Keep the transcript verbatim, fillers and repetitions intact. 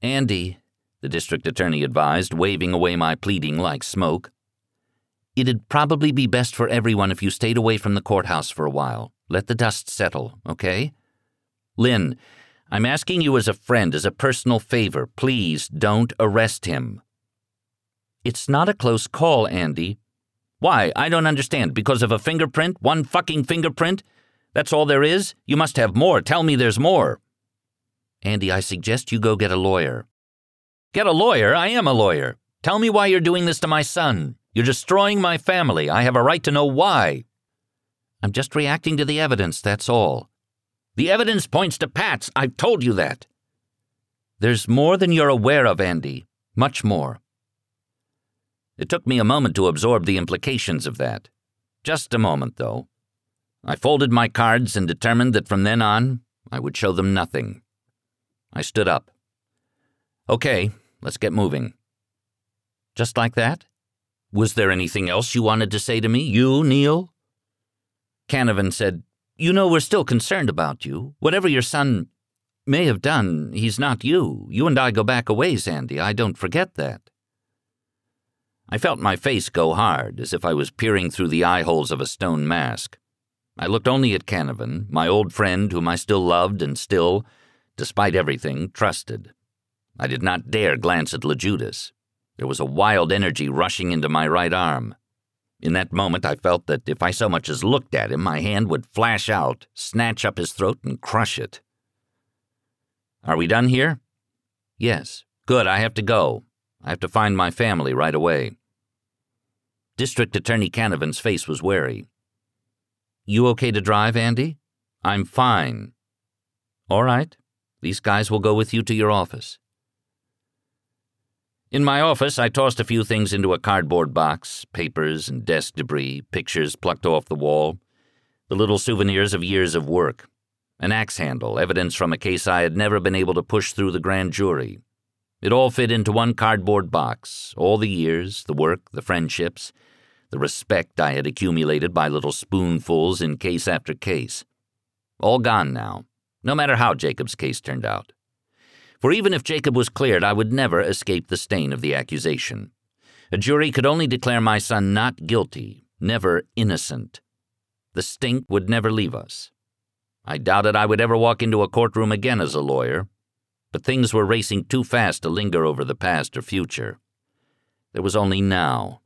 "Andy," the district attorney advised, waving away my pleading like smoke, "it'd probably be best for everyone if you stayed away from the courthouse for a while. Let the dust settle, okay? Lynn, I'm asking you as a friend, as a personal favor, please don't arrest him." "It's not a close call, Andy." "Why? I don't understand. Because of a fingerprint? One fucking fingerprint? That's all there is? You must have more. Tell me there's more." "Andy, I suggest you go get a lawyer." "Get a lawyer? I am a lawyer. Tell me why you're doing this to my son. You're destroying my family. I have a right to know why." "I'm just reacting to the evidence, that's all." "The evidence points to Pat's. I've told you that." "There's more than you're aware of, Andy. Much more." It took me a moment to absorb the implications of that. Just a moment, though. I folded my cards and determined that from then on, I would show them nothing. I stood up. "Okay, let's get moving." "Just like that? Was there anything else you wanted to say to me, you, Neil?" Canavan said, "You know we're still concerned about you. Whatever your son may have done, he's not you. You and I go back a ways, Andy. I don't forget that." I felt my face go hard, as if I was peering through the eye holes of a stone mask. I looked only at Canavan, my old friend whom I still loved and still, despite everything, trusted. I did not dare glance at LeJudas. There was a wild energy rushing into my right arm. In that moment I felt that if I so much as looked at him, my hand would flash out, snatch up his throat, and crush it. "Are we done here?" "Yes." "Good, I have to go. I have to find my family right away." District Attorney Canavan's face was wary. "You okay to drive, Andy?" "I'm fine." "All right. These guys will go with you to your office." In my office, I tossed a few things into a cardboard box, papers and desk debris, pictures plucked off the wall, the little souvenirs of years of work, an axe handle, evidence from a case I had never been able to push through the grand jury. It all fit into one cardboard box, all the years, the work, the friendships, the respect I had accumulated by little spoonfuls in case after case. All gone now, no matter how Jacob's case turned out. For even if Jacob was cleared, I would never escape the stain of the accusation. A jury could only declare my son not guilty, never innocent. The stink would never leave us. I doubted I would ever walk into a courtroom again as a lawyer, but things were racing too fast to linger over the past or future. There was only now.